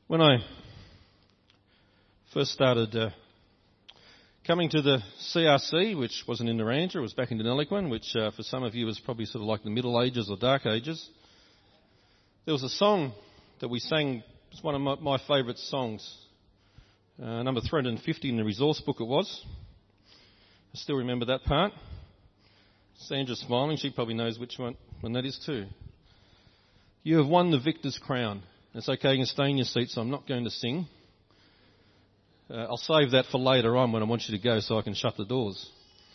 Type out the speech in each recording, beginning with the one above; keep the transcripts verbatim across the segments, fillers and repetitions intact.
When I first started uh, coming to the C R C, which wasn't in Narrandera, it was back in Deniliquin, which uh, for some of you was probably sort of like the Middle Ages or Dark Ages, there was a song that we sang. It's one of my, my favourite songs. Uh, number three hundred fifty in the resource book it was. I still remember that part. Sandra's smiling. She probably knows which one, one that is too. You have won the victor's crown. It's okay, you can stay in your seat, so I'm not going to sing. Uh, I'll save that for later on when I want you to go so I can shut the doors.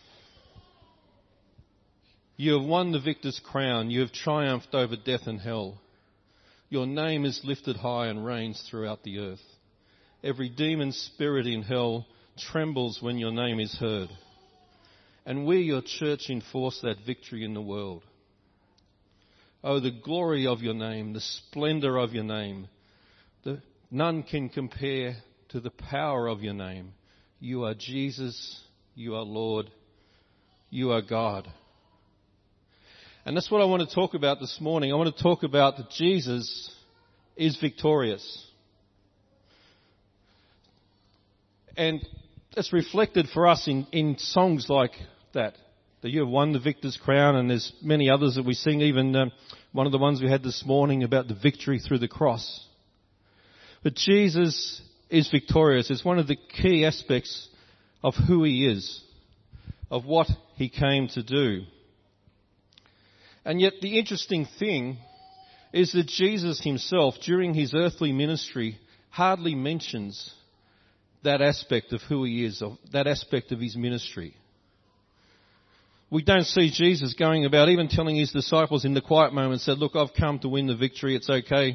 You have won the victor's crown. You have triumphed over death and hell. Your name is lifted high and reigns throughout the earth. Every demon spirit in hell trembles when your name is heard. And we, your church, enforce that victory in the world. Oh, the glory of your name, the splendour of your name. The, none can compare to the power of your name. You are Jesus, you are Lord, you are God. And that's what I want to talk about this morning. I want to talk about that Jesus is victorious. And it's reflected for us in, in songs like that. That you have won the victor's crown, and there's many others that we sing, even um, one of the ones we had this morning about the victory through the cross. But Jesus is victorious. It's one of the key aspects of who he is, of what he came to do. And yet the interesting thing is that Jesus himself, during his earthly ministry, hardly mentions that aspect of who he is, of that aspect of his ministry. We don't see Jesus going about even telling his disciples in the quiet moments that, look, I've come to win the victory, it's okay.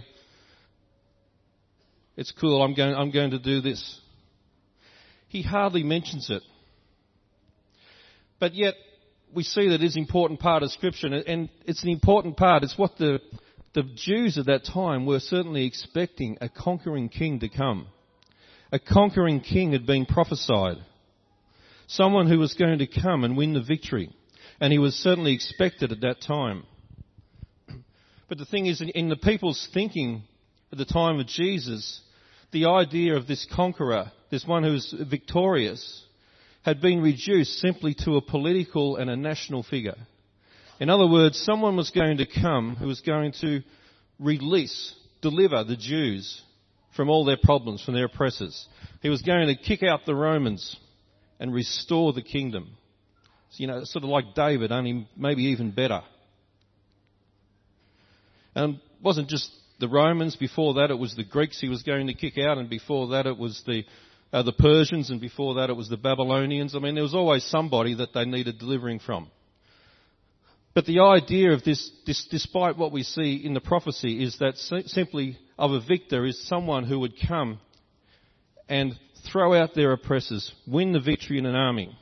It's cool, I'm going, I'm going to do this. He hardly mentions it. But yet, we see that it's an important part of Scripture, and it's an important part. It's what the, the Jews at that time were certainly expecting, a conquering king to come. A conquering king had been prophesied. Someone who was going to come and win the victory. And he was certainly expected at that time. But the thing is, in the people's thinking at the time of Jesus, the idea of this conqueror, this one who was victorious, had been reduced simply to a political and a national figure. In other words, someone was going to come who was going to release, deliver the Jews from all their problems, from their oppressors. He was going to kick out the Romans and restore the kingdom. So, you know, sort of like David, only maybe even better. And it wasn't just the Romans. Before that, it was the Greeks he was going to kick out, and before that, it was the uh, the Persians, and before that, it was the Babylonians. I mean, there was always somebody that they needed delivering from. But the idea of this, this despite what we see in the prophecy, is that simply of a victor is someone who would come and throw out their oppressors, win the victory in an army.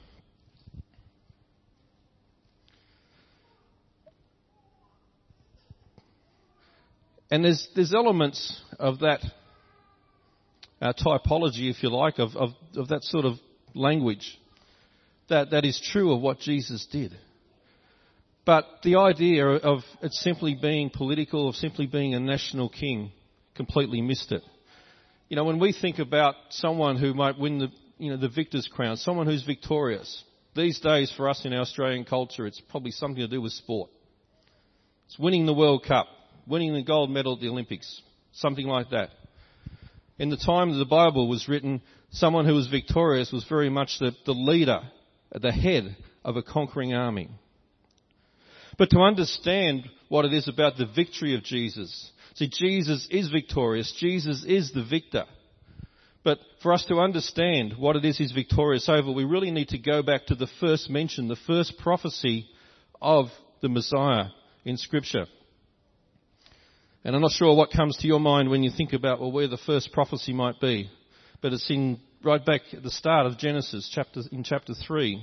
And there's there's elements of that uh, typology, if you like, of, of, of that sort of language that, that is true of what Jesus did. But the idea of it simply being political, of simply being a national king, completely missed it. You know, when we think about someone who might win the, you know, the victor's crown, someone who's victorious, these days for us in our Australian culture, it's probably something to do with sport. It's winning the World Cup, winning the gold medal at the Olympics, something like that. In the time that the Bible was written, someone who was victorious was very much the, the leader, the head of a conquering army. But to understand what it is about the victory of Jesus, see, Jesus is victorious. Jesus is the victor. But for us to understand what it is he's victorious over, we really need to go back to the first mention, the first prophecy of the Messiah in Scripture. And I'm not sure what comes to your mind when you think about, well, where the first prophecy might be. But it's in right back at the start of Genesis, chapter in chapter three.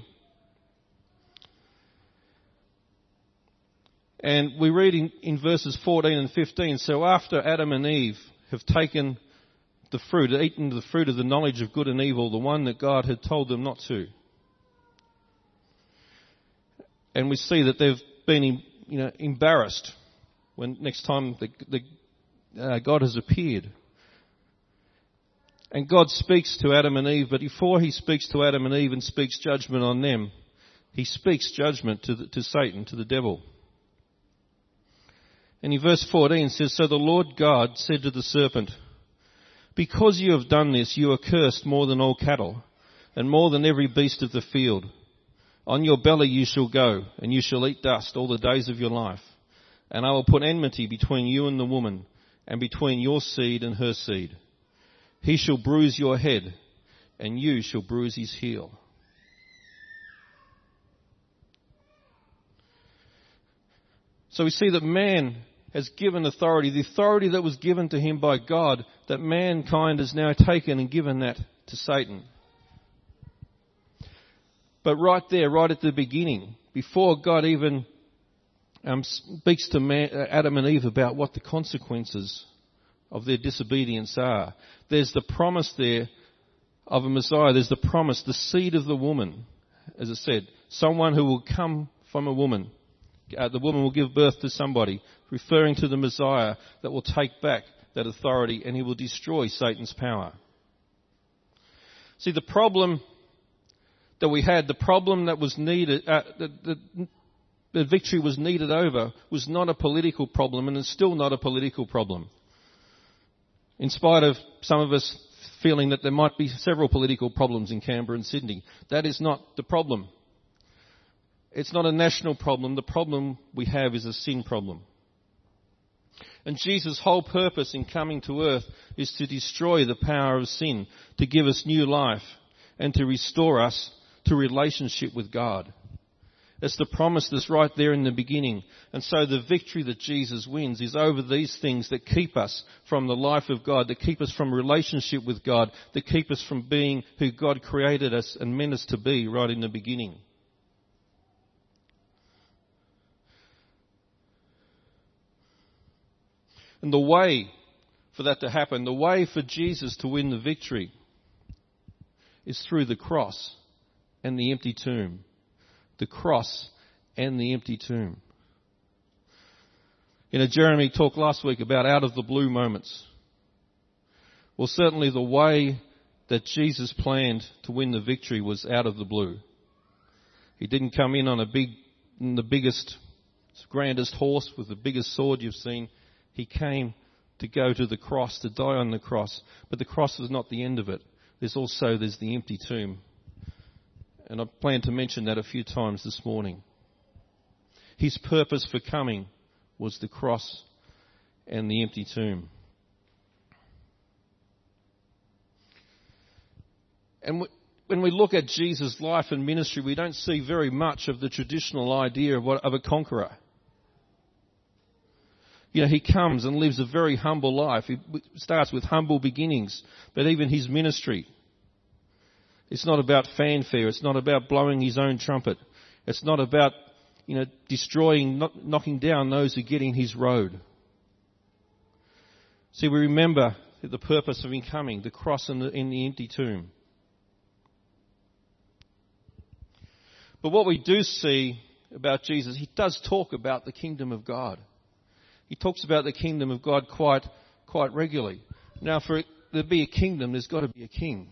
And we read in, in verses fourteen and fifteen, so after Adam and Eve have taken the fruit, eaten the fruit of the knowledge of good and evil, the one that God had told them not to. And we see that they've been, you know, embarrassed when next time the, the, uh, God has appeared. And God speaks to Adam and Eve, but before he speaks to Adam and Eve and speaks judgment on them, he speaks judgment to, the, to Satan, to the devil. And in verse fourteen it says, "So the Lord God said to the serpent, 'Because you have done this, you are cursed more than all cattle, and more than every beast of the field. On your belly you shall go, and you shall eat dust all the days of your life. And I will put enmity between you and the woman, and between your seed and her seed. He shall bruise your head, and you shall bruise his heel.'" So we see that man has given authority, the authority that was given to him by God, that mankind has now taken and given that to Satan. But right there, right at the beginning, before God even um, speaks to man, Adam and Eve about what the consequences of their disobedience are, there's the promise there of a Messiah. There's the promise, the seed of the woman, as it said, someone who will come from a woman. Uh, the woman will give birth to somebody, referring to the Messiah that will take back that authority, and he will destroy Satan's power. See, the problem that we had, the problem that was needed, uh, that the, the victory was needed over, was not a political problem, and it's still not a political problem. In spite of some of us feeling that there might be several political problems in Canberra and Sydney, that is not the problem. It's not a national problem. The problem we have is a sin problem. And Jesus' whole purpose in coming to earth is to destroy the power of sin, to give us new life, and to restore us to relationship with God. It's the promise that's right there in the beginning. And so the victory that Jesus wins is over these things that keep us from the life of God, that keep us from relationship with God, that keep us from being who God created us and meant us to be right in the beginning. And the way for that to happen, the way for Jesus to win the victory, is through the cross and the empty tomb. The cross and the empty tomb. You know, Jeremy talked last week about out of the blue moments. Well, certainly the way that Jesus planned to win the victory was out of the blue. He didn't come in on a big, the biggest, grandest horse with the biggest sword you've seen. He came to go to the cross, to die on the cross. But the cross is not the end of it. There's also, there's the empty tomb. And I plan to mention that a few times this morning. His purpose for coming was the cross and the empty tomb. And when we look at Jesus' life and ministry, we don't see very much of the traditional idea of, what, of a conqueror. You know, he comes and lives a very humble life. He starts with humble beginnings, but even his ministry, it's not about fanfare. It's not about blowing his own trumpet. It's not about, you know, destroying, not, knocking down those who get in his road. See, we remember the purpose of him coming, the cross and the, in the empty tomb. But what we do see about Jesus, he does talk about the kingdom of God. He talks about the kingdom of God quite, quite regularly. Now, for there to be a kingdom, there's got to be a king.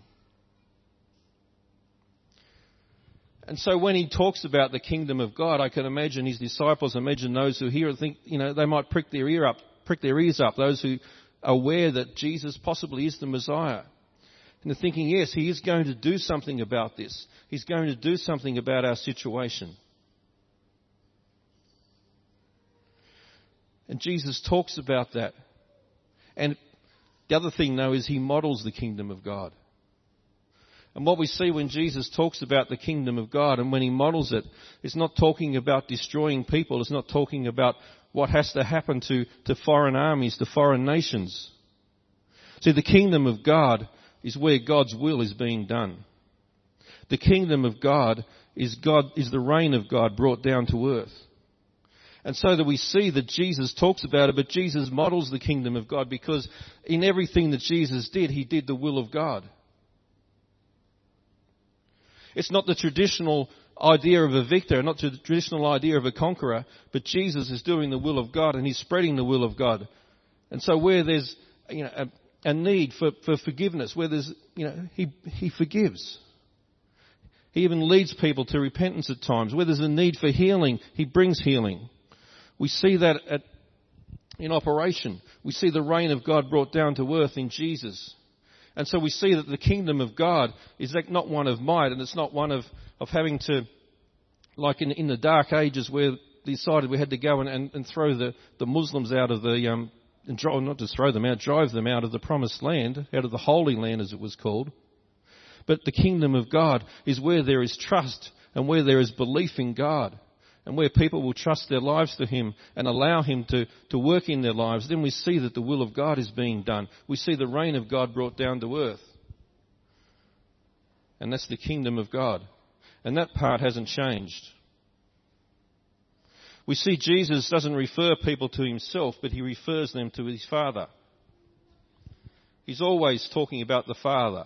And so when he talks about the kingdom of God, I can imagine his disciples, imagine those who hear and think, you know, they might prick their ear up, prick their ears up, those who are aware that Jesus possibly is the Messiah. And they're thinking, yes, he is going to do something about this. He's going to do something about our situation. And Jesus talks about that. And the other thing, though, is he models the kingdom of God. And what we see when Jesus talks about the kingdom of God and when he models it, it's not talking about destroying people. It's not talking about what has to happen to, to foreign armies, to foreign nations. See, the kingdom of God is where God's will is being done. The kingdom of God is God, is the reign of God brought down to earth. And so that we see that Jesus talks about it, but Jesus models the kingdom of God because in everything that Jesus did, he did the will of God. It's not the traditional idea of a victor, not the traditional idea of a conqueror, but Jesus is doing the will of God and he's spreading the will of God. And so where there's, you know, a, a need for, for forgiveness, where there's, you know, he, he forgives. He even leads people to repentance at times. Where there's a need for healing, he brings healing. We see that at, in operation. We see the reign of God brought down to earth in Jesus. And so we see that the kingdom of God is not one of might, and it's not one of, of having to, like in, in the dark ages where they decided we had to go and, and, and throw the, the Muslims out of the, um, and drive, not just throw them out, drive them out of the promised land, out of the Holy Land as it was called. But the kingdom of God is where there is trust and where there is belief in God and where people will trust their lives to Him and allow Him to, to work in their lives. Then we see that the will of God is being done. We see the reign of God brought down to earth. And that's the kingdom of God. And that part hasn't changed. We see Jesus doesn't refer people to Himself, but He refers them to His Father. He's always talking about the Father.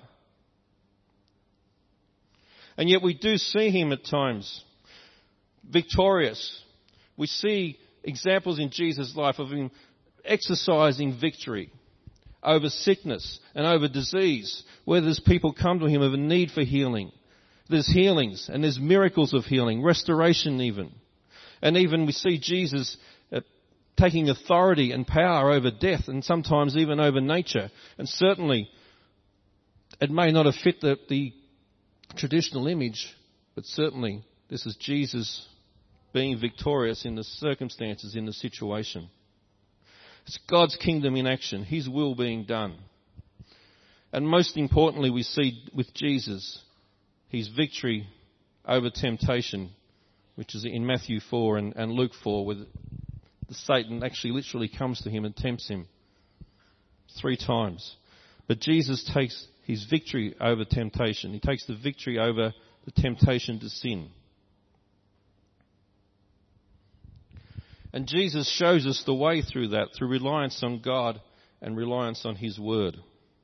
And yet we do see Him at times victorious. We see examples in Jesus' life of Him exercising victory over sickness and over disease, where there's people come to Him of a need for healing. There's healings and there's miracles of healing, restoration even. And even we see Jesus uh, taking authority and power over death and sometimes even over nature. And certainly it may not have fit the, the traditional image, but certainly this is Jesus being victorious in the circumstances, in the situation. It's God's kingdom in action, His will being done. And most importantly, we see with Jesus His victory over temptation, which is in Matthew four and, and Luke four, where the Satan actually literally comes to Him and tempts Him three times. But Jesus takes His victory over temptation. He takes the victory over the temptation to sin. And Jesus shows us the way through that, through reliance on God and reliance on His Word.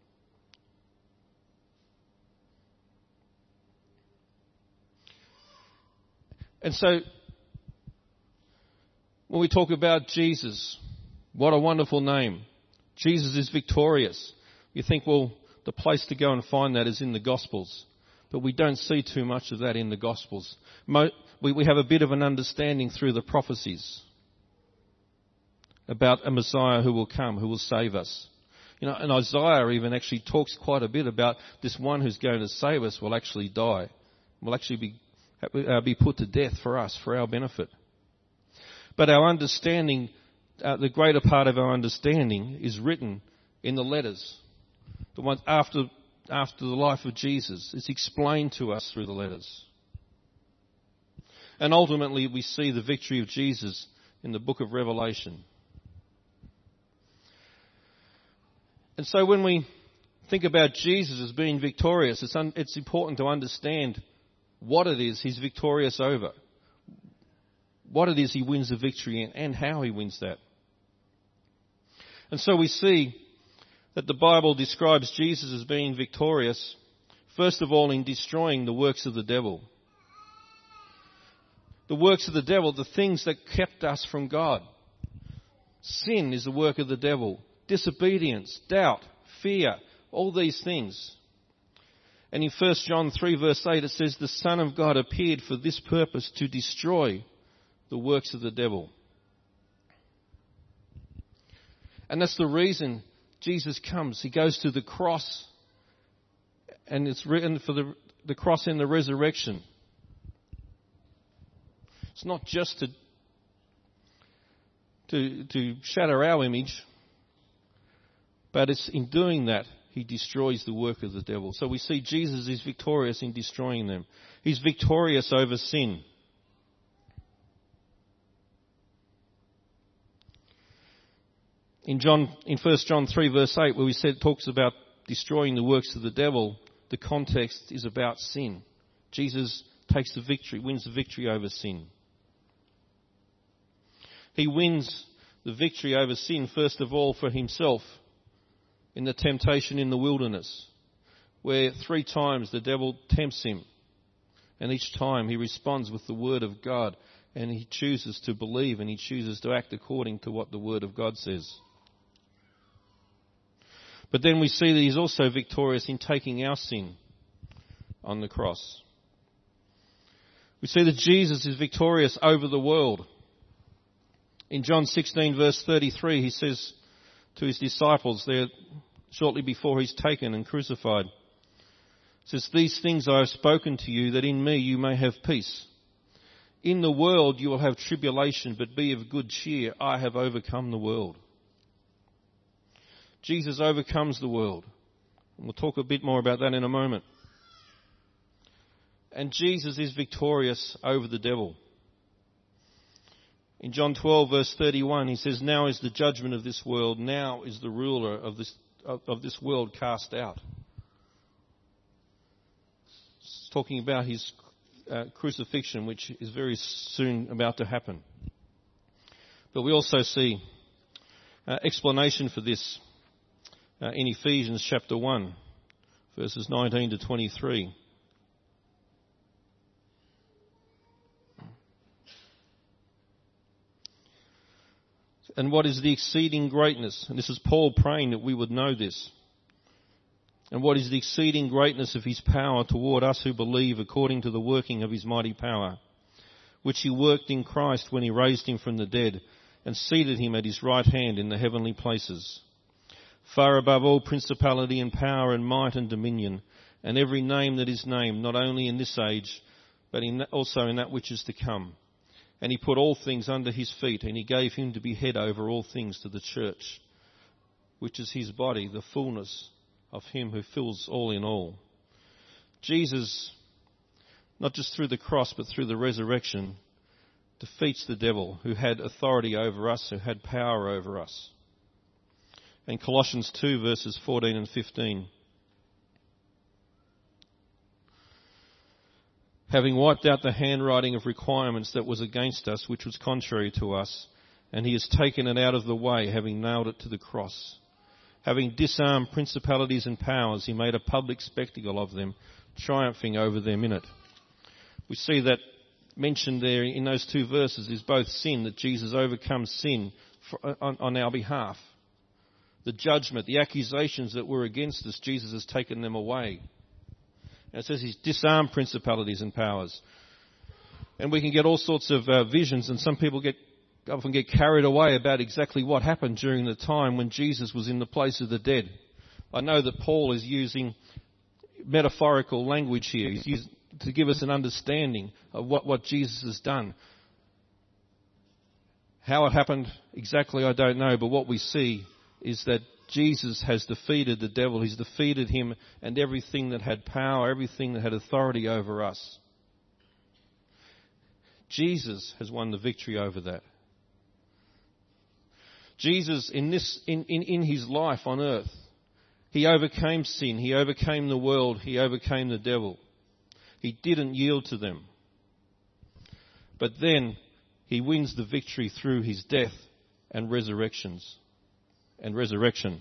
And so, when we talk about Jesus, what a wonderful name. Jesus is victorious. You think, well, the place to go and find that is in the Gospels. But we don't see too much of that in the Gospels. We have a bit of an understanding through the prophecies about a Messiah who will come, who will save us. You know, and Isaiah even actually talks quite a bit about this one who's going to save us will actually die, will actually be uh, be put to death for us, for our benefit. But our understanding, uh, the greater part of our understanding is written in the letters. The ones after after the life of Jesus. It's explained to us through the letters. And ultimately we see the victory of Jesus in the book of Revelation. And so when we think about Jesus as being victorious, it's, un- it's important to understand what it is He's victorious over. What it is He wins the victory in and how He wins that. And so we see that the Bible describes Jesus as being victorious, first of all, in destroying the works of the devil. The works of the devil, the things that kept us from God. Sin is the work of the devil. Disobedience, doubt, fear, all these things. And in First John three verse eight it says, the Son of God appeared for this purpose, to destroy the works of the devil. And that's the reason Jesus comes. He goes to the cross, and it's written for the, the cross and the resurrection. It's not just to, to, to shatter our image, but it's in doing that He destroys the work of the devil. So we see Jesus is victorious in destroying them. He's victorious over sin. In John, in First John three verse eight, where we said talks about destroying the works of the devil, the context is about sin. Jesus takes the victory, wins the victory over sin. He wins the victory over sin, first of all, for Himself in the temptation in the wilderness, where three times the devil tempts Him, and each time He responds with the Word of God, and He chooses to believe and He chooses to act according to what the Word of God says. But then we see that he's also victorious in taking our sin on the cross. We see that Jesus is victorious over the world. In John sixteen verse thirty-three, he says to his disciples there shortly before he's taken and crucified, he says, "These things I have spoken to you, that in me you may have peace. In the world you will have tribulation, but be of good cheer. I have overcome the world." Jesus overcomes the world. And we'll talk a bit more about that in a moment. And Jesus is victorious over the devil. In John twelve verse thirty-one, he says, "Now is the judgment of this world. Now is the ruler of this, of, of this world cast out." It's talking about his uh, crucifixion, which is very soon about to happen. But we also see uh, explanation for this uh, in Ephesians chapter one, verses nineteen to twenty-three. And what is the exceeding greatness? And this is Paul praying that we would know this. And what is the exceeding greatness of his power toward us who believe, according to the working of his mighty power, which he worked in Christ when he raised him from the dead and seated him at his right hand in the heavenly places, far above all principality and power and might and dominion, and every name that is named, not only in this age, but in that, also in that which is to come. And he put all things under his feet, and he gave him to be head over all things to the church, which is his body, the fullness of him who fills all in all. Jesus, not just through the cross, but through the resurrection, defeats the devil who had authority over us, who had power over us. And Colossians two verses fourteen and fifteen. Having wiped out the handwriting of requirements that was against us, which was contrary to us, and he has taken it out of the way, having nailed it to the cross. Having disarmed principalities and powers, he made a public spectacle of them, triumphing over them in it. We see that mentioned there in those two verses is both sin, that Jesus overcomes sin for, on, on our behalf. The judgment, the accusations that were against us, Jesus has taken them away. And it says he's disarmed principalities and powers. And we can get all sorts of uh, visions, and some people get often get carried away about exactly what happened during the time when Jesus was in the place of the dead. I know that Paul is using metaphorical language here. He's used to give us an understanding of what, what Jesus has done. How it happened exactly, I don't know, but what we see is that Jesus has defeated the devil. He's defeated him and everything that had power, everything that had authority over us. Jesus has won the victory over that. Jesus, in this, in, in, in his life on earth, he overcame sin, he overcame the world, he overcame the devil. He didn't yield to them. But then he wins the victory through his death and resurrections and resurrection.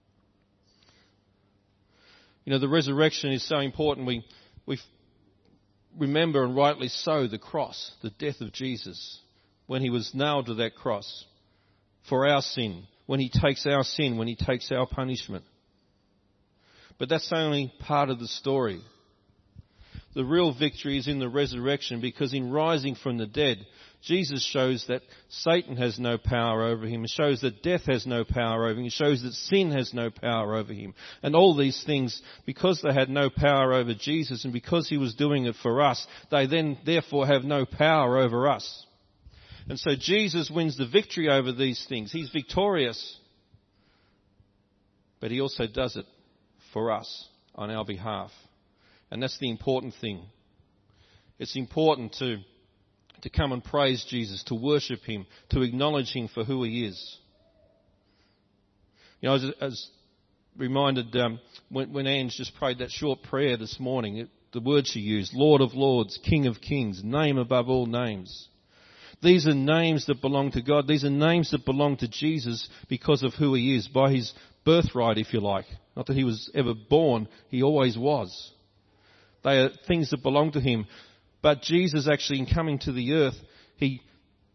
You know, the resurrection is so important. We we remember, and rightly so, the cross, the death of Jesus, when he was nailed to that cross for our sin, when he takes our sin, when he takes our punishment. But that's only part of the story. The real victory is in the resurrection, because in rising from the dead, Jesus shows that Satan has no power over him. It shows that death has no power over him. It shows that sin has no power over him. And all these things, because they had no power over Jesus and because he was doing it for us, they then therefore have no power over us. And so Jesus wins the victory over these things. He's victorious. But he also does it for us on our behalf. And that's the important thing. It's important to, to come and praise Jesus, to worship him, to acknowledge him for who he is. You know, I was, I was reminded um, when, when Ange just prayed that short prayer this morning, it, the word she used, Lord of Lords, King of Kings, name above all names. These are names that belong to God. These are names that belong to Jesus because of who he is, by his birthright, if you like. Not that he was ever born, he always was. They are things that belong to him. But Jesus actually, in coming to the earth, he,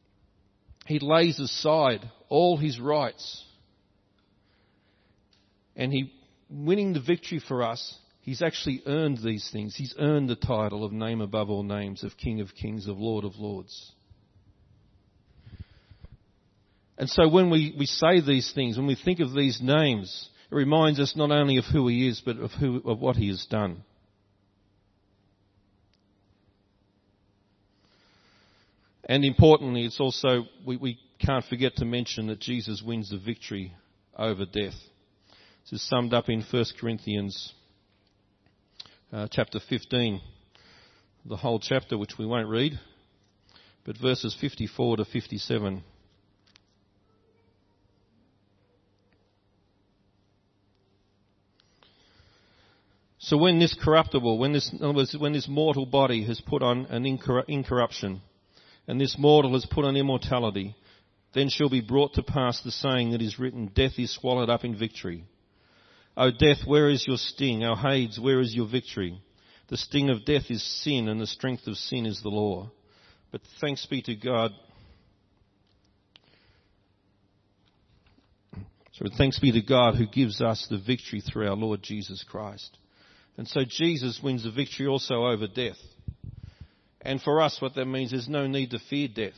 he lays aside all his rights. And he, winning the victory for us, he's actually earned these things. He's earned the title of name above all names, of King of Kings, of Lord of Lords. And so when we, we say these things, when we think of these names, it reminds us not only of who he is, but of who, of what he has done. And importantly, it's also, we, we can't forget to mention that Jesus wins the victory over death. This is summed up in First Corinthians uh, chapter fifteen, the whole chapter, which we won't read, but verses fifty-four to fifty-seven. So when this corruptible, when this, in other words, when this mortal body has put on an incor- incorruption, and this mortal has put on immortality, then shall be brought to pass the saying that is written, death is swallowed up in victory. O death, where is your sting? O Hades, where is your victory? The sting of death is sin, and the strength of sin is the law. But thanks be to God. So thanks be to God who gives us the victory through our Lord Jesus Christ. And so Jesus wins the victory also over death. And for us, what that means is no need to fear death.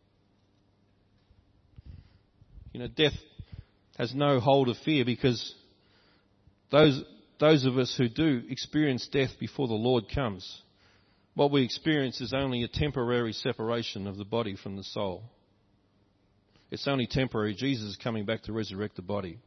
You know, death has no hold of fear, because those those of us who do experience death before the Lord comes, what we experience is only a temporary separation of the body from the soul. It's only temporary. Jesus is coming back to resurrect the body.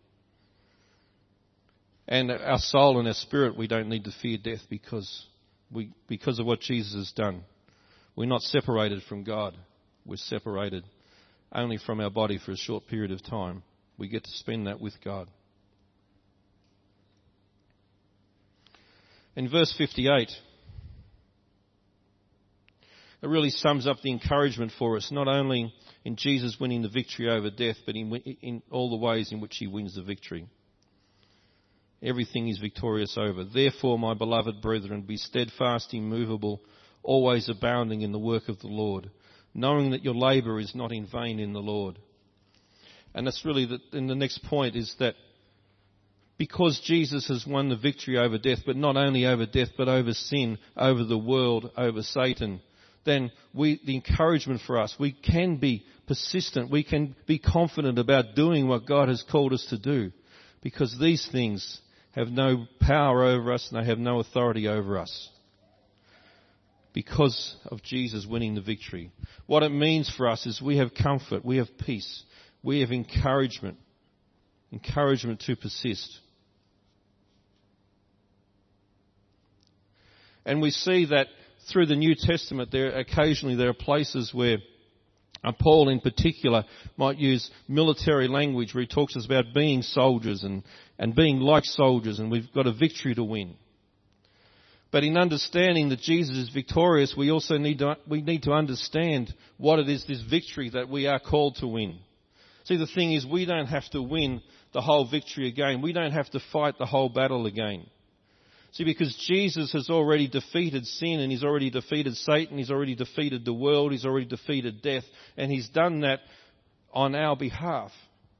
And our soul and our spirit, we don't need to fear death because we because of what Jesus has done. We're not separated from God. We're separated only from our body for a short period of time. We get to spend that with God. In verse fifty-eight, it really sums up the encouragement for us, not only in Jesus winning the victory over death, but in, in all the ways in which he wins the victory. Everything is victorious over. Therefore, my beloved brethren, be steadfast, immovable, always abounding in the work of the Lord, knowing that your labour is not in vain in the Lord. And that's really, the, and the next point is that because Jesus has won the victory over death, but not only over death, but over sin, over the world, over Satan, then we, the encouragement for us, we can be persistent, we can be confident about doing what God has called us to do, because these things have no power over us and they have no authority over us, because of Jesus winning the victory. What it means for us is we have comfort, we have peace, we have encouragement, encouragement to persist. And we see that through the New Testament, there occasionally there are places where uh, Paul in particular might use military language where he talks us about being soldiers and, and being like soldiers, and we've got a victory to win. But in understanding that Jesus is victorious, we also need to, we need to understand what it is, this victory that we are called to win. See, the thing is, we don't have to win the whole victory again. We don't have to fight the whole battle again. See, because Jesus has already defeated sin, and he's already defeated Satan, he's already defeated the world, he's already defeated death, and he's done that on our behalf.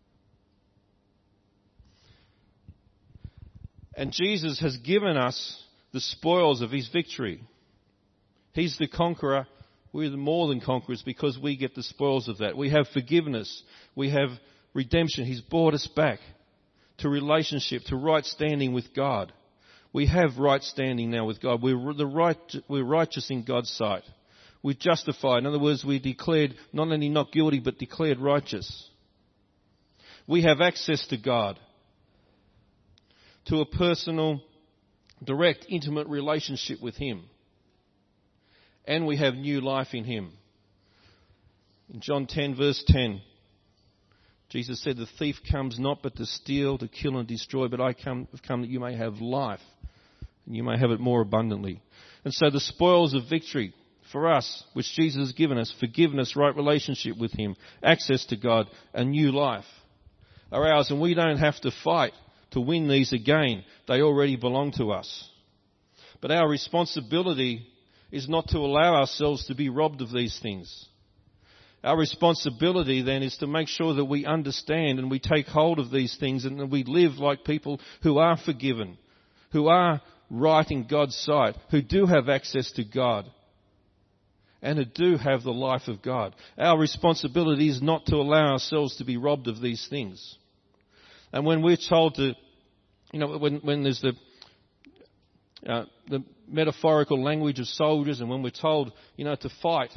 And Jesus has given us the spoils of his victory. He's the conqueror. We're the more than conquerors because we get the spoils of that. We have forgiveness. We have redemption. He's brought us back to relationship, to right standing with God. We have right standing now with God. We're the right, we're righteous in God's sight. We're justified. In other words, we're declared not only not guilty, but declared righteous. We have access to God, to a personal, direct, intimate relationship with him. And we have new life in him. In John ten, verse ten, Jesus said, the thief comes not but to steal, to kill and destroy, but I come, have come that you may have life, and you may have it more abundantly. And so the spoils of victory for us, which Jesus has given us, forgiveness, right relationship with him, access to God, a new life, are ours. And we don't have to fight to win these again. They already belong to us. But our responsibility is not to allow ourselves to be robbed of these things. Our responsibility then is to make sure that we understand and we take hold of these things and that we live like people who are forgiven, who are right in God's sight, who do have access to God, and who do have the life of God. Our responsibility is not to allow ourselves to be robbed of these things. And when we're told to, you know, when, when there's the, uh, the metaphorical language of soldiers, and when we're told, you know, to fight,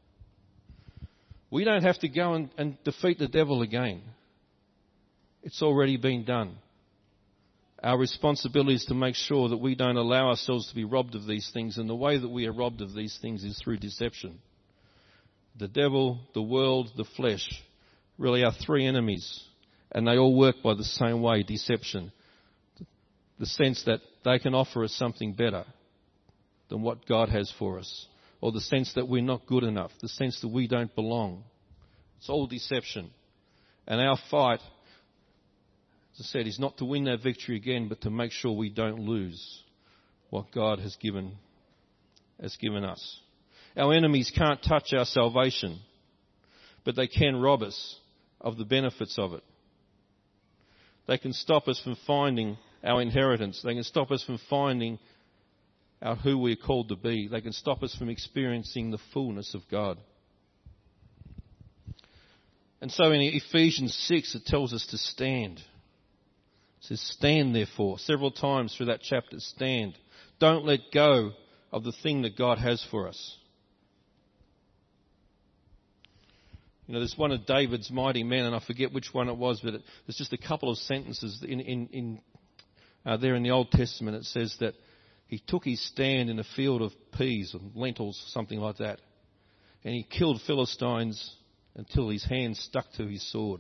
we don't have to go and, and defeat the devil again. It's already been done. Our responsibility is to make sure that we don't allow ourselves to be robbed of these things, and the way that we are robbed of these things is through deception. The devil, the world, the flesh really are three enemies, and they all work by the same way, deception. The sense that they can offer us something better than what God has for us, or the sense that we're not good enough, the sense that we don't belong. It's all deception. And our fight, as I said, is not to win that victory again, but to make sure we don't lose what God has given, has given us. Our enemies can't touch our salvation, but they can rob us of the benefits of it. They can stop us from finding our inheritance. They can stop us from finding out who we're called to be. They can stop us from experiencing the fullness of God. And so in Ephesians six, it tells us to stand. It says, stand therefore. Several times through that chapter, stand. Don't let go of the thing that God has for us. You know, there's one of David's mighty men, and I forget which one it was, but it, there's just a couple of sentences in, in, in uh, there in the Old Testament. It says that he took his stand in a field of peas or lentils, something like that, and he killed Philistines until his hand stuck to his sword.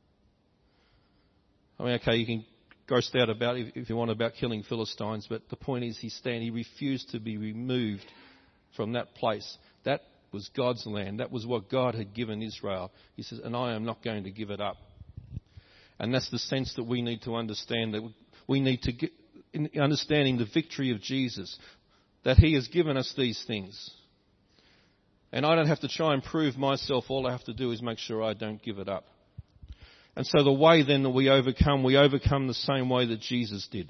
I mean, okay, you can gross out about if, if you want about killing Philistines, but the point is he stand. He refused to be removed from that place. That was God's land. That was what God had given Israel. He says, and I am not going to give it up. And that's the sense that we need to understand, that we need to get, in understanding the victory of Jesus, that he has given us these things. And I don't have to try and prove myself. All I have to do is make sure I don't give it up. And so the way then that we overcome, we overcome the same way that Jesus did.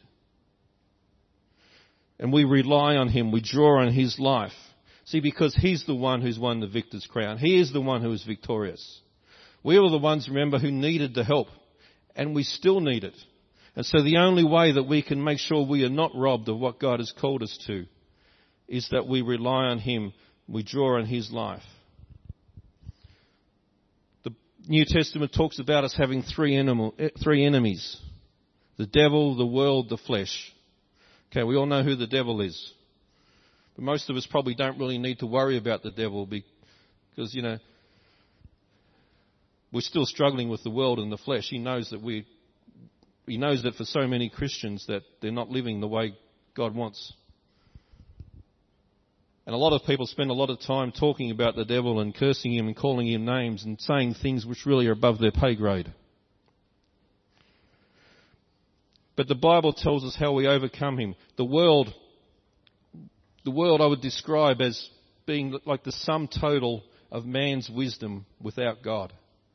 And we rely on him. We draw on his life. See, because he's the one who's won the victor's crown. He is the one who is victorious. We were the ones, remember, who needed the help. And we still need it. And so the only way that we can make sure we are not robbed of what God has called us to is that we rely on him. We draw on his life. The New Testament talks about us having three, animal, three enemies. The devil, the world, the flesh. Okay, we all know who the devil is. But most of us probably don't really need to worry about the devil because, you know, we're still struggling with the world and the flesh. He knows that we, he knows that for so many Christians that they're not living the way God wants. And a lot of people spend a lot of time talking about the devil and cursing him and calling him names and saying things which really are above their pay grade. But the Bible tells us how we overcome him. The world, the world I would describe as being like the sum total of man's wisdom without God.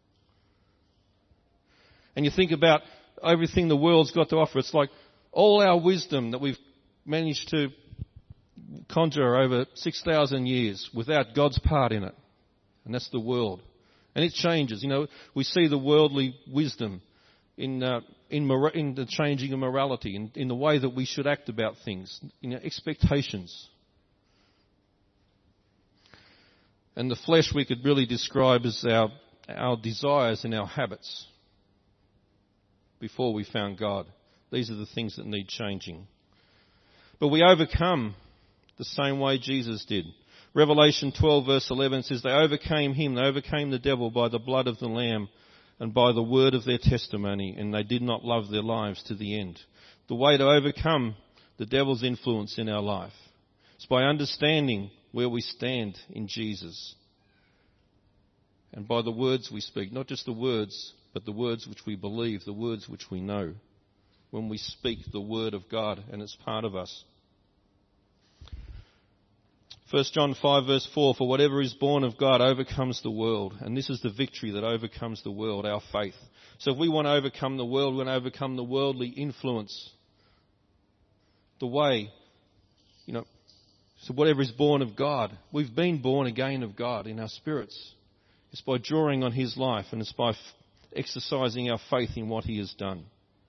And you think about everything the world's got to offer. It's like all our wisdom that we've managed to conjure over six thousand years without God's part in it. And that's the world. And it changes. You know, we see the worldly wisdom in uh, in, mor- in the changing of morality, in, in the way that we should act about things, in our expectations. And the flesh we could really describe as our our desires and our habits before we found God. These are the things that need changing. But we overcome the same way Jesus did. Revelation twelve verse eleven says, they overcame him, they overcame the devil by the blood of the Lamb and by the word of their testimony, and they did not love their lives to the end. The way to overcome the devil's influence in our life is by understanding where we stand in Jesus. And by the words we speak, not just the words, but the words which we believe, the words which we know. When we speak the word of God and it's part of us. First John five verse four, for whatever is born of God overcomes the world. And this is the victory that overcomes the world, our faith. So if we want to overcome the world, we want to overcome the worldly influence. The way, you know, so whatever is born of God, we've been born again of God in our spirits. It's by drawing on His life, and it's by f- exercising our faith in what He has done.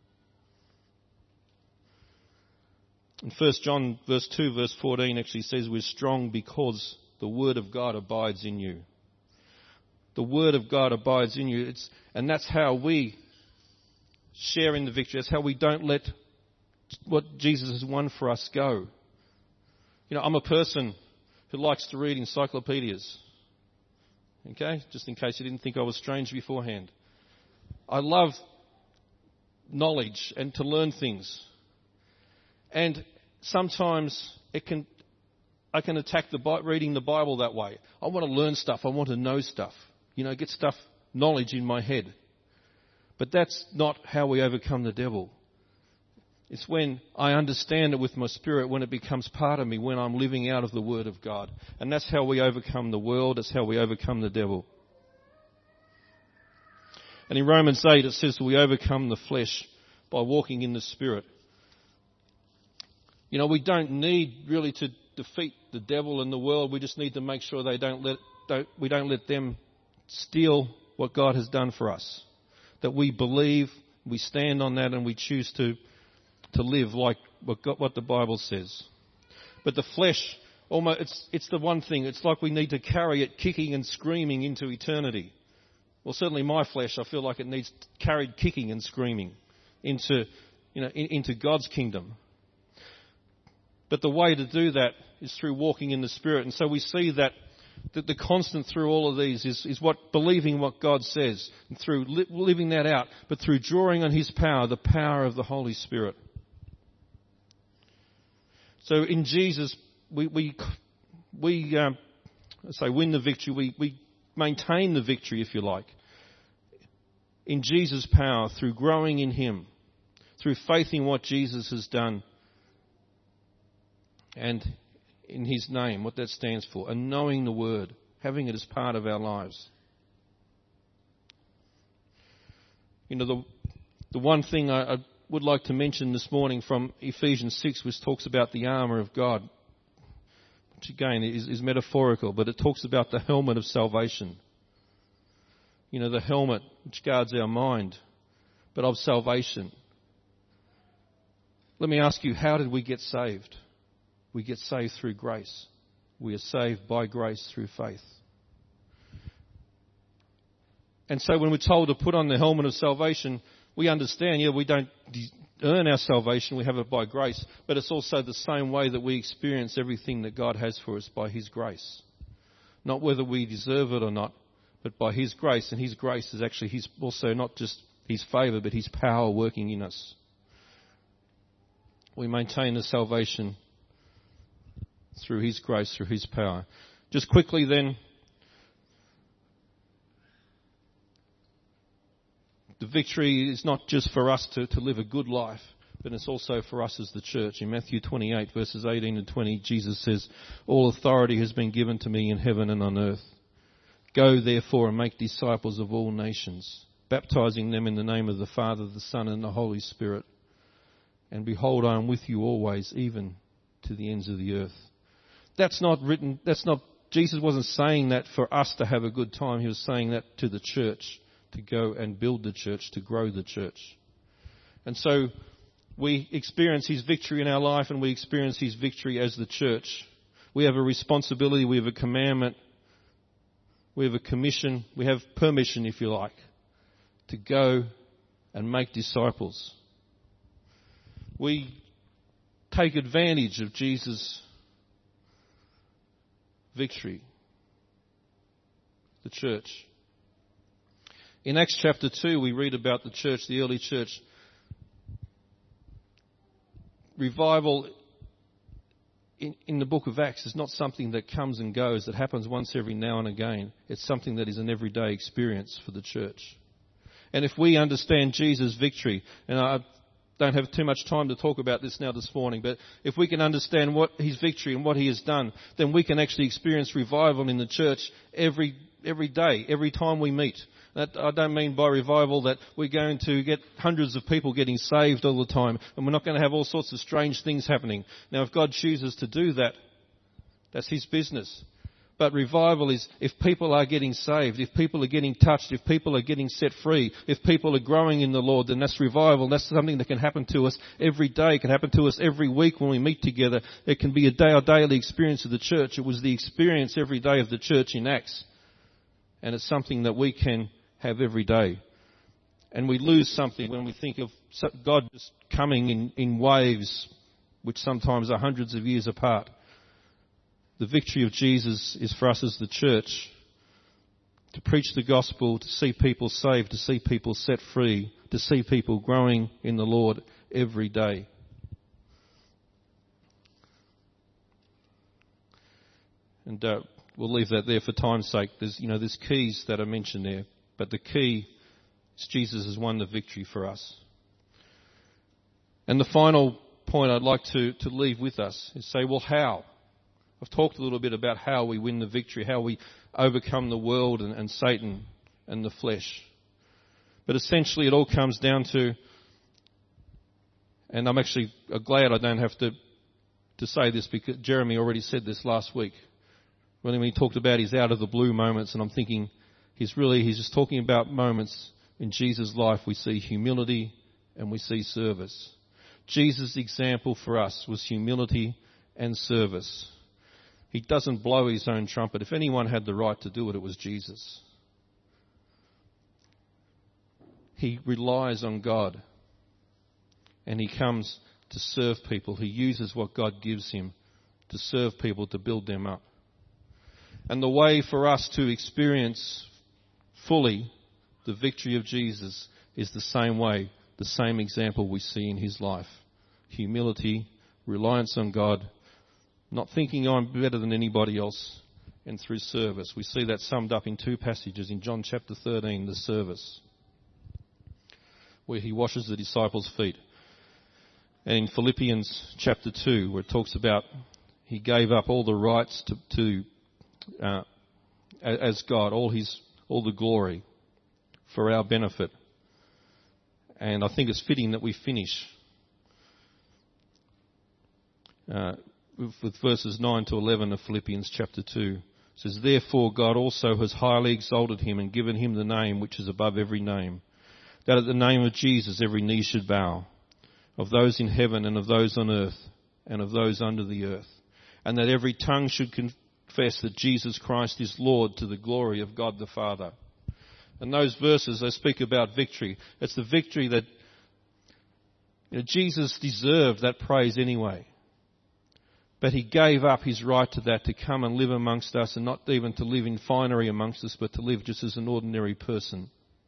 And First John verse two, verse fourteen actually says we're strong because the Word of God abides in you. The Word of God abides in you. It's, and that's how we share in the victory. That's how we don't let what Jesus has won for us go. You know, I'm a person who likes to read encyclopedias. Okay? Just in case you didn't think I was strange beforehand. I love knowledge and to learn things. And sometimes it can, I can attack the reading the Bible that way. I want to learn stuff. I want to know stuff. You know, get stuff, knowledge in my head. But that's not how we overcome the devil. It's when I understand it with my spirit, when it becomes part of me, when I'm living out of the Word of God. And that's how we overcome the world. That's how we overcome the devil. And in Romans eight it says we overcome the flesh by walking in the Spirit. You know, we don't need really to defeat the devil and the world. We just need to make sure they don't let, don't, we don't let them steal what God has done for us. That we believe, we stand on that, and we choose to, to live like what, God, what the Bible says. But the flesh, almost, it's, it's the one thing. It's like we need to carry it kicking and screaming into eternity. Well, certainly my flesh, I feel like it needs carried kicking and screaming into, you know, in, into God's kingdom. But the way to do that is through walking in the Spirit. And so we see that, that the constant through all of these is, is what believing what God says, and through li- living that out, but through drawing on His power, the power of the Holy Spirit. So in Jesus, we we we um, say win the victory. We we maintain the victory, if you like, in Jesus' power through growing in Him, through faith in what Jesus has done. And in His name, what that stands for, and knowing the Word, having it as part of our lives. You know, the the one thing I, I would like to mention this morning from Ephesians six, which talks about the armour of God, which again is, is metaphorical, but it talks about the helmet of salvation. You know, the helmet which guards our mind, but of salvation. Let me ask you, how did we get saved? We get saved through grace. We are saved by grace through faith. And so when we're told to put on the helmet of salvation, we understand, yeah, we don't earn our salvation, we have it by grace, but it's also the same way that we experience everything that God has for us by His grace. Not whether we deserve it or not, but by His grace. And His grace is actually His, also not just His favour, but His power working in us. We maintain the salvation through His grace, through His power. Just quickly then, the victory is not just for us to, to live a good life, but it's also for us as the church. In Matthew twenty-eight, verses eighteen and twenty, Jesus says, all authority has been given to me in heaven and on earth. Go therefore and make disciples of all nations, baptizing them in the name of the Father, the Son, and the Holy Spirit. And behold, I am with you always, even to the ends of the earth. That's not written, that's not, Jesus wasn't saying that for us to have a good time. He was saying that to the church, to go and build the church, to grow the church. And so we experience His victory in our life, and we experience His victory as the church. We have a responsibility, we have a commandment, we have a commission, we have permission, if you like, to go and make disciples. We take advantage of Jesus' victory, the church. In Acts chapter two, we read about the church, the early church. Revival in, in the book of Acts is not something that comes and goes, that happens once every now and again. It's something that is an everyday experience for the church. And if we understand Jesus' victory, and I don't have too much time to talk about this now this morning, but if we can understand what his victory and what he has done, then we can actually experience revival in the church every every day, every time we meet. That, I don't mean by revival that we're going to get hundreds of people getting saved all the time, and we're not going to have all sorts of strange things happening. Now, if God chooses to do that, that's his business. But revival is if people are getting saved, if people are getting touched, if people are getting set free, if people are growing in the Lord, then that's revival. That's something that can happen to us every day. It can happen to us every week when we meet together. It can be a day, our daily experience of the church. It was the experience every day of the church in Acts. And it's something that we can have every day. And we lose something when we think of God just coming in, in waves, which sometimes are hundreds of years apart. The victory of Jesus is for us as the church to preach the gospel, to see people saved, to see people set free, to see people growing in the Lord every day. And uh, we'll leave that there for time's sake. There's, you know, there's keys that are mentioned there, but the key is Jesus has won the victory for us. And the final point I'd like to, to leave with us is say, well, how? I've talked a little bit about how we win the victory, how we overcome the world and, and Satan and the flesh. But essentially it all comes down to, and I'm actually glad I don't have to, to say this because Jeremy already said this last week. When he talked about his out of the blue moments, and I'm thinking he's really, he's just talking about moments in Jesus' life. We see humility and we see service. Jesus' example for us was humility and service. He doesn't blow his own trumpet. If anyone had the right to do it, it was Jesus. He relies on God. And he comes to serve people. He uses what God gives him to serve people, to build them up. And the way for us to experience fully the victory of Jesus is the same way, the same example we see in his life. Humility, reliance on God, not thinking I'm better than anybody else, and through service. We see that summed up in two passages in John chapter thirteen, the service, where he washes the disciples' feet. And in Philippians chapter two, where it talks about he gave up all the rights to, to uh, as God, all his, all the glory for our benefit. And I think it's fitting that we finish uh, with verses nine to eleven of Philippians chapter two. It says, therefore God also has highly exalted him and given him the name which is above every name, that at the name of Jesus every knee should bow, of those in heaven and of those on earth and of those under the earth, and that every tongue should confess that Jesus Christ is Lord, to the glory of God the Father. And those verses, they speak about victory. It's the victory that, you know, Jesus deserved that praise anyway. But he gave up his right to that, to come and live amongst us, and not even to live in finery amongst us, but to live just as an ordinary person.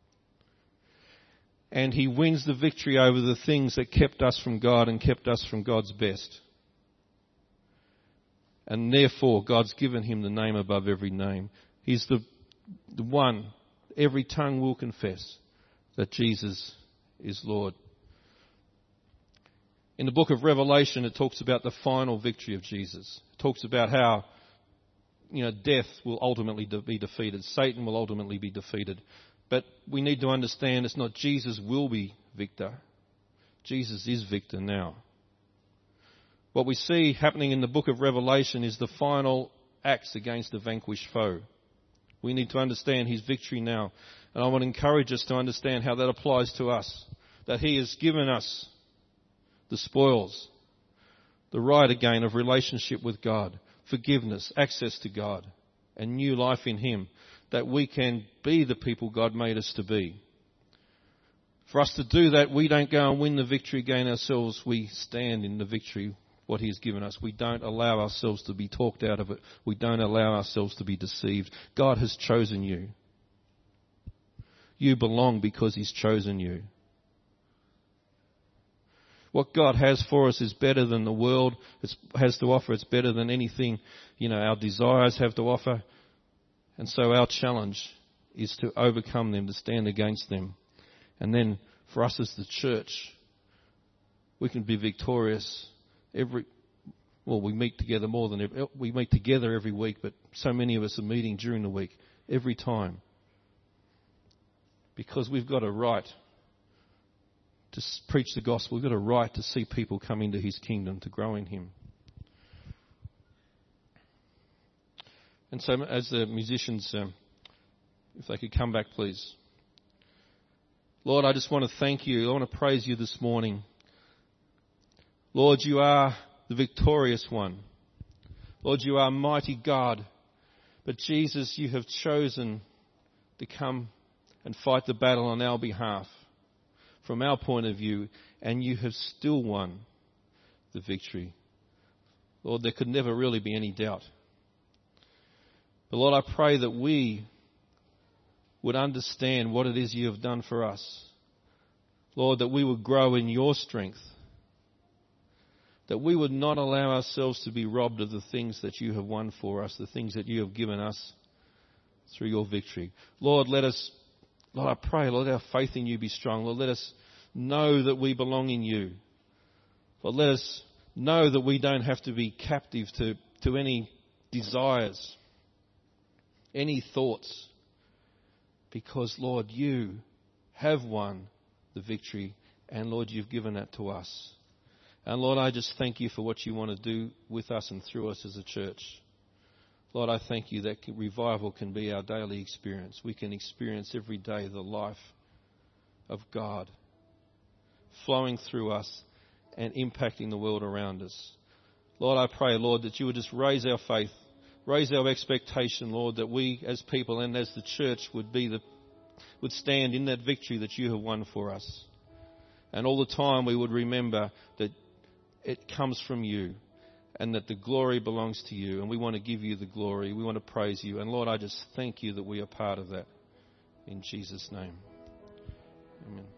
And he wins the victory over the things that kept us from God and kept us from God's best. And therefore, God's given him the name above every name. He's the, the one, every tongue will confess that Jesus is Lord. In the book of Revelation, it talks about the final victory of Jesus. It talks about how, you know, death will ultimately be defeated. Satan will ultimately be defeated. But we need to understand it's not Jesus will be victor. Jesus is victor now. What we see happening in the book of Revelation is the final acts against the vanquished foe. We need to understand his victory now. And I want to encourage us to understand how that applies to us. That he has given us the spoils, the right again of relationship with God, forgiveness, access to God, and new life in him, that we can be the people God made us to be. For us to do that, we don't go and win the victory again ourselves. We stand in the victory, what he has given us. We don't allow ourselves to be talked out of it. We don't allow ourselves to be deceived. God has chosen you. You belong because he's chosen you. What God has for us is better than the world has to offer. It's better than anything, you know, our desires have to offer. And so our challenge is to overcome them, to stand against them. And then for us as the church, we can be victorious every, well, we meet together more than, every, we meet together every week, but so many of us are meeting during the week, every time. Because we've got a right to preach the gospel. We've got a right to see people come into his kingdom, to grow in him. And so as the musicians, um, if they could come back, please. Lord, I just want to thank you. I want to praise you this morning. Lord, you are the victorious one. Lord, you are mighty God. But Jesus, you have chosen to come and fight the battle on our behalf from our point of view, and you have still won the victory. Lord, there could never really be any doubt. But Lord, I pray that we would understand what it is you have done for us. Lord, that we would grow in your strength. That we would not allow ourselves to be robbed of the things that you have won for us, the things that you have given us through your victory. Lord, let us, Lord, I pray, Lord, our faith in you be strong. Lord, let us know that we belong in you. Lord, let us know that we don't have to be captive to, to any desires, any thoughts, because, Lord, you have won the victory, and, Lord, you've given that to us. And, Lord, I just thank you for what you want to do with us and through us as a church. Lord, I thank you that revival can be our daily experience. We can experience every day the life of God flowing through us and impacting the world around us. Lord, I pray, Lord, that you would just raise our faith, raise our expectation, Lord, that we as people and as the church would be the, would stand in that victory that you have won for us. And all the time we would remember that it comes from you and that the glory belongs to you, and we want to give you the glory. We want to praise you. And Lord, I just thank you that we are part of that. In Jesus' name. Amen.